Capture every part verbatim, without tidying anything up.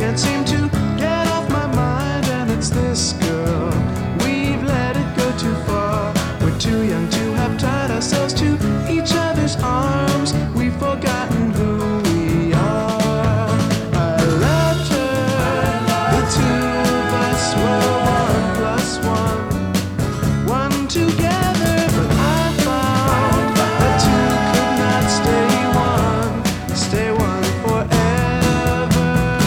can't seem to get off my mind, and it's this girl. We've let it go too far. We're too young to have tied ourselves to each other's arms. We've forgotten who we are. I loved her. The two of us were one plus one, one together. But I found that two could not stay one, stay one forever.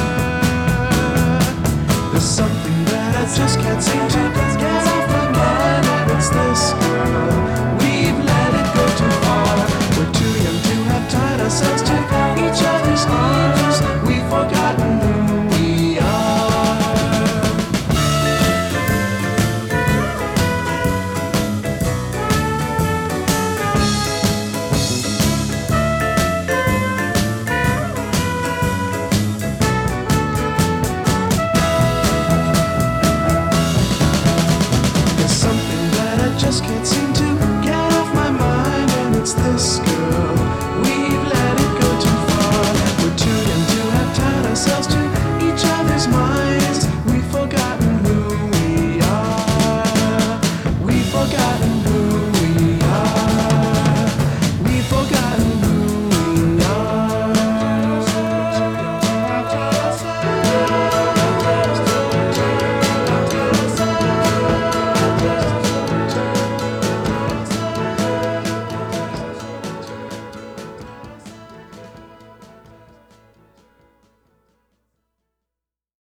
There's something that I just can't seem to get off my mind, and it's this girl. We've let it go too far. We're too young to have tied ourselves to each other's arms. We've forgotten who we are. There's something that I just can't seem to get off my mind, and it's this